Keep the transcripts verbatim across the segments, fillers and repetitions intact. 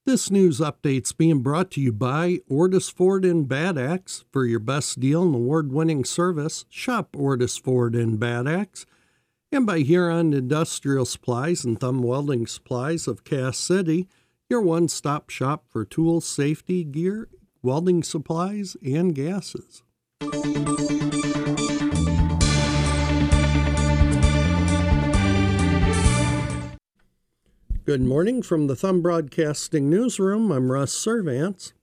This news update's being brought to you by Ortis Ford in Bad Axe. For your best deal and award-winning service, shop Ortis Ford in Bad Axe. And by Huron Industrial Supplies and Thumb Welding Supplies of Cass City, your one-stop shop for tools, safety gear, welding supplies, and gases. Good morning from the Thumb Broadcasting Newsroom. I'm Russ Servants.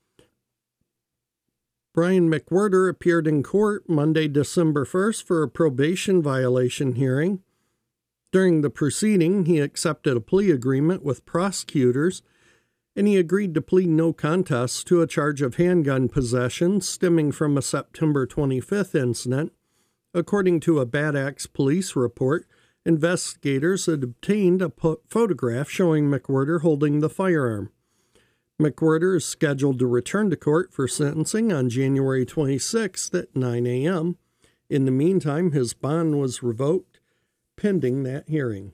Brian McWhirter appeared in court Monday, December first for a probation violation hearing. During the proceeding, he accepted a plea agreement with prosecutors, and he agreed to plead no contest to a charge of handgun possession stemming from a September twenty-fifth incident. According to a Bad Axe police report, investigators had obtained a po- photograph showing McWhirter holding the firearm. McWhirter is scheduled to return to court for sentencing on January twenty-sixth at nine a.m. In the meantime, his bond was revoked pending that hearing.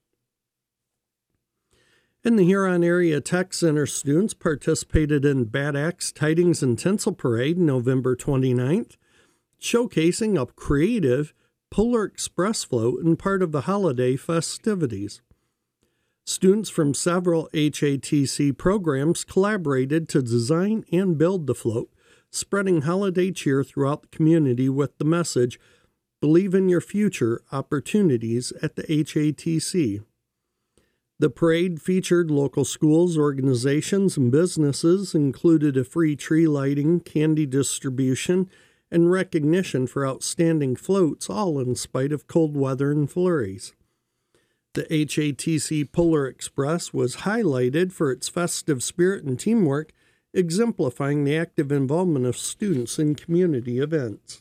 And the Huron Area Tech Center students participated in Bad Axe Tidings and Tinsel Parade November twenty-ninth, showcasing a creative Polar Express float and part of the holiday festivities. Students from several H A T C programs collaborated to design and build the float, spreading holiday cheer throughout the community with the message, "Believe in your future opportunities at the H A T C." The parade featured local schools, organizations, and businesses, included a free tree lighting, candy distribution, and recognition for outstanding floats, all in spite of cold weather and flurries. The H A T C Polar Express was highlighted for its festive spirit and teamwork, exemplifying the active involvement of students in community events.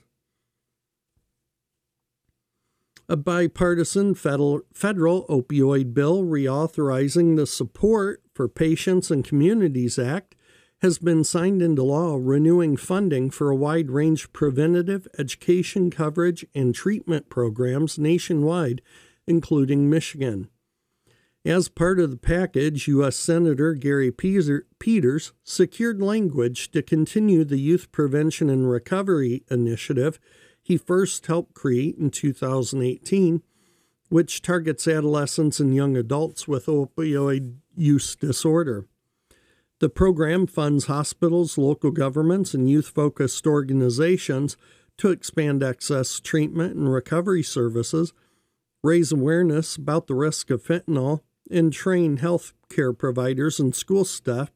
A bipartisan federal, federal opioid bill reauthorizing the Support for Patients and Communities Act has been signed into law, renewing funding for a wide range of preventative education coverage and treatment programs nationwide, including Michigan. As part of the package, U S Senator Gary Peters secured language to continue the Youth Prevention and Recovery Initiative he first helped create in two thousand eighteen, which targets adolescents and young adults with opioid use disorder. The program funds hospitals, local governments, and youth-focused organizations to expand access, treatment, and recovery services, raise awareness about the risk of fentanyl, and train health care providers and school staff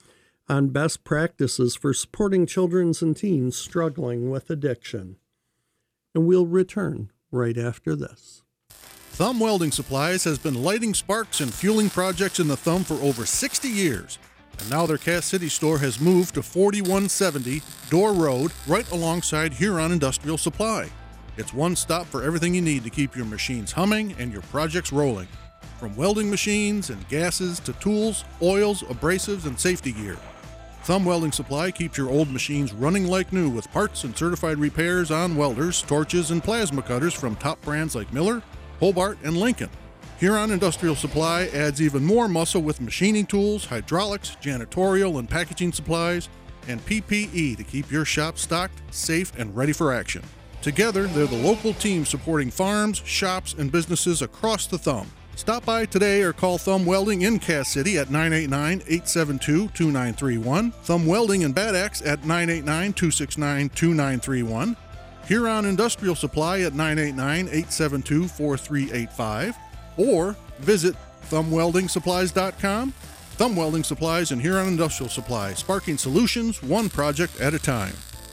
on best practices for supporting children and teens struggling with addiction. And we'll return right after this. Thumb Welding Supplies has been lighting sparks and fueling projects in the Thumb for over sixty years. And now their Cass City store has moved to forty-one seventy Door Road, right alongside Huron Industrial Supply. It's one stop for everything you need to keep your machines humming and your projects rolling. From welding machines and gases to tools, oils, abrasives, and safety gear. Thumb Welding Supply keeps your old machines running like new with parts and certified repairs on welders, torches, and plasma cutters from top brands like Miller, Hobart, and Lincoln. Huron Industrial Supply adds even more muscle with machining tools, hydraulics, janitorial and packaging supplies, and P P E to keep your shop stocked, safe, and ready for action. Together, they're the local team supporting farms, shops, and businesses across the Thumb. Stop by today or call Thumb Welding in Cass City at nine eight nine, eight seven two, two nine three one, Thumb Welding in Bad Axe at nine eight nine, two six nine, two nine three one, Huron Industrial Supply at nine eight nine, eight seven two, four three eight five, or visit thumb welding supplies dot com. Thumb Welding Supplies and Huron Industrial Supply, sparking solutions one project at a time.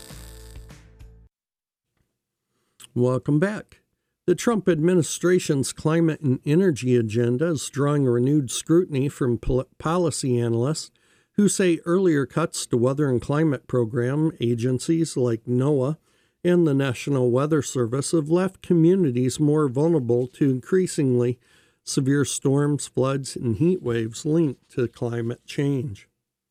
Welcome back. The Trump administration's climate and energy agenda is drawing renewed scrutiny from pol- policy analysts who say earlier cuts to weather and climate program agencies like NOAA and the National Weather Service have left communities more vulnerable to increasingly severe storms, floods, and heat waves linked to climate change.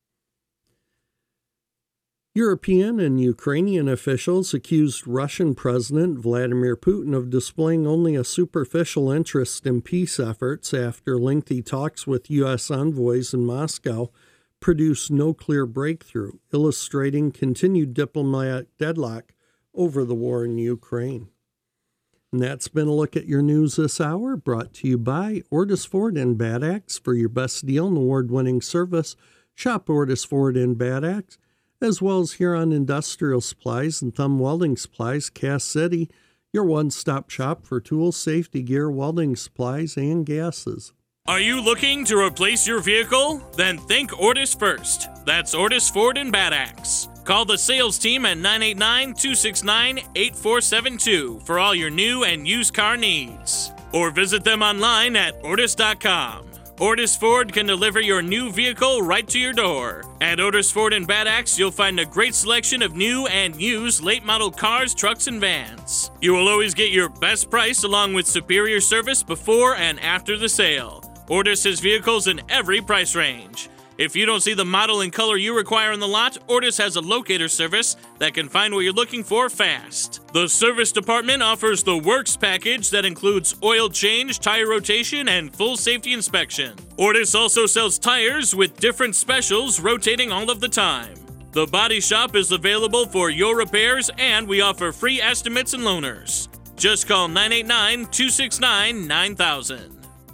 European and Ukrainian officials accused Russian President Vladimir Putin of displaying only a superficial interest in peace efforts after lengthy talks with U S envoys in Moscow produced no clear breakthrough, illustrating continued diplomatic deadlock over the war in Ukraine. And that's been a look at your news this hour, brought to you by Ortis Ford in Bad Axe. For your best deal and award-winning service, shop Ortis Ford in Bad Axe, as well as Huron Industrial Supplies and Thumb Welding Supplies, Cass City, your one-stop shop for tools, safety gear, welding supplies, and gases. Are you looking to replace your vehicle? Then think Ortis first. That's Ortis Ford in Bad Axe. Call the sales team at nine eight nine, two six nine, eight four seven two for all your new and used car needs. Or visit them online at ortis dot com. Ortis Ford can deliver your new vehicle right to your door. At Ortis Ford in Bad Axe, you'll find a great selection of new and used late model cars, trucks, and vans. You will always get your best price along with superior service before and after the sale. Ortis has vehicles in every price range. If you don't see the model and color you require on the lot, Ortis has a locator service that can find what you're looking for fast. The service department offers the Works package that includes oil change, tire rotation, and full safety inspection. Ortis also sells tires with different specials rotating all of the time. The body shop is available for your repairs, and we offer free estimates and loaners. Just call nine eight nine, two six nine, nine thousand.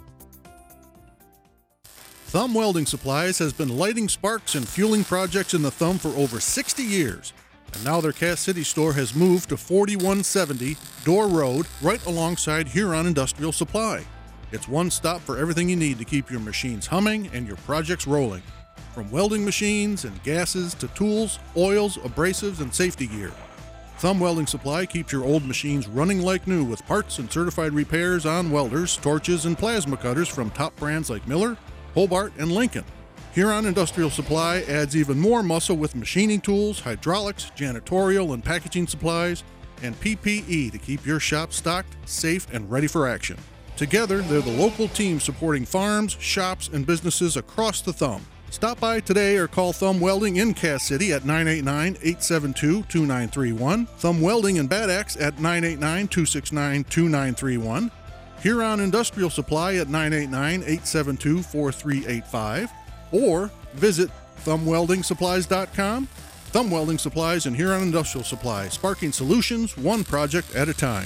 Thumb Welding Supplies has been lighting sparks and fueling projects in the Thumb for over sixty years. And now their Cass City store has moved to forty-one seventy Door Road, right alongside Huron Industrial Supply. It's one stop for everything you need to keep your machines humming and your projects rolling. From welding machines and gases to tools, oils, abrasives, and safety gear. Thumb Welding Supply keeps your old machines running like new with parts and certified repairs on welders, torches, and plasma cutters from top brands like Miller, Hobart, and Lincoln. Huron Industrial Supply adds even more muscle with machining tools, hydraulics, janitorial and packaging supplies, and P P E to keep your shop stocked, safe, and ready for action. Together, they're the local team supporting farms, shops, and businesses across the Thumb. Stop by today or call Thumb Welding in Cass City at nine eight nine, eight seven two, two nine three one, Thumb Welding in Bad Axe at nine eight nine, two six nine, two nine three one, Huron Industrial Supply at nine eight nine, eight seven two, four three eight five, or visit thumb welding supplies dot com. Thumb Welding Supplies and Huron Industrial Supply, sparking solutions one project at a time.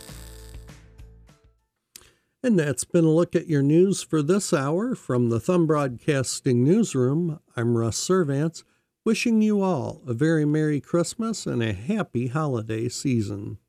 And that's been a look at your news for this hour from the Thumb Broadcasting Newsroom. I'm Russ Servants, wishing you all a very Merry Christmas and a happy holiday season.